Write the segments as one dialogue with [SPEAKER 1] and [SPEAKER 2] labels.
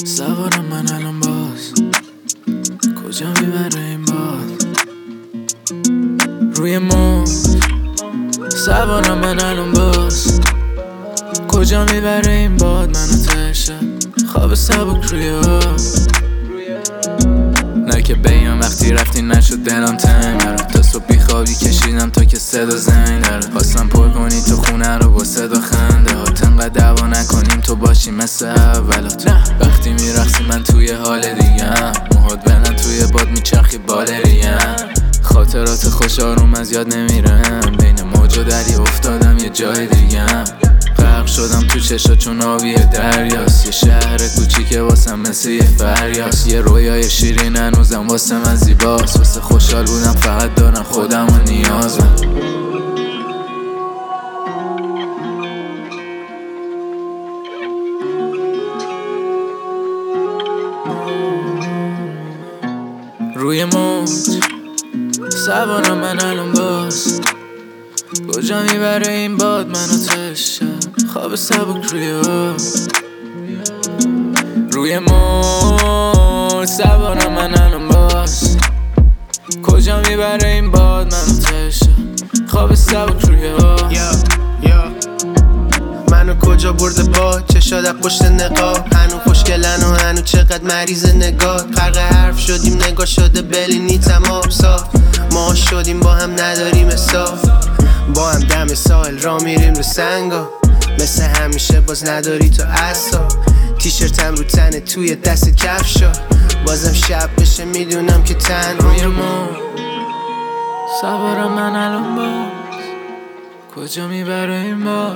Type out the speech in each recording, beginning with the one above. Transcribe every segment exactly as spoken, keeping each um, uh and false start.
[SPEAKER 1] سوارم من الان باز کجا میبره این باد روی موج سوارم من الان باز کجا میبره این باد منو تشه خواب سبک روی آب نه که بگم وقتی رفتی نشد دلم تنگ داره تا صبح بیخوابی کشیدم تا که صدا زنگ داره خواستم پر کنی تو خونه رو با صدا خنده هات انقدر دعوا نکنیم تو باشی مثل اولات وقتی میرقصی من توی حال دیگم موهات بلند توی باد میچرخی بالریم خاطرات خوش آروم از یاد نمیرم بین موج و دریا افتادم یه جای دیگم غرق شدم تو چشا چون آبی دریاست یه شهر کوچیکه واسم مثل یه فریاست یه رویای شیرین هنوزم واسه من زیباست واسه خوشحال بودم فقط دارم خودم و نیازم روی موج سوارم من الان باز کجا میبره این باد منو تشه خواب سبک روی آب روی موج سوارم من الان باز کجا میبره این باد منو تشه خواب سبک روی آب
[SPEAKER 2] منو کجا برده با چشاد از پشت نقاب هنو خوشگلن و هنو چقدر مریض نگاه غرق حرف شدیم نگاه شده بلینی تمام صاف ما شدیم با هم نداریم حساب با هم دم ساحل را میریم رو سنگا مثل همیشه باز نداری تو عصا تیشرتم رو تنه توی دست کفشا بازم شب بشه میدونم که تن
[SPEAKER 1] روی موج سوارم من الان باز کجا میبره این باد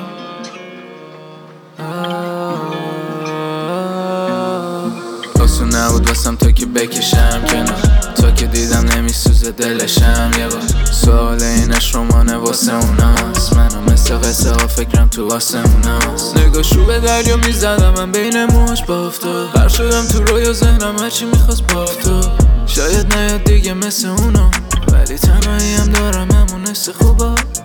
[SPEAKER 1] آسون نبود واسم تا که بکشم کنار تا که دیدم نمیسوزه دلشم یه بار سوال اینش رمانه واسه اوناست منم مثل قصه ها فکرم تو آسموناست نگاهشو به دریا میزدم من بین موج بافتاد غرق شدم تو رویا ذهنم هرچی میخواست بافتاد شاید نیاد دیگه مثل اونا ولی تنهایی هم دارم همون حس خوبا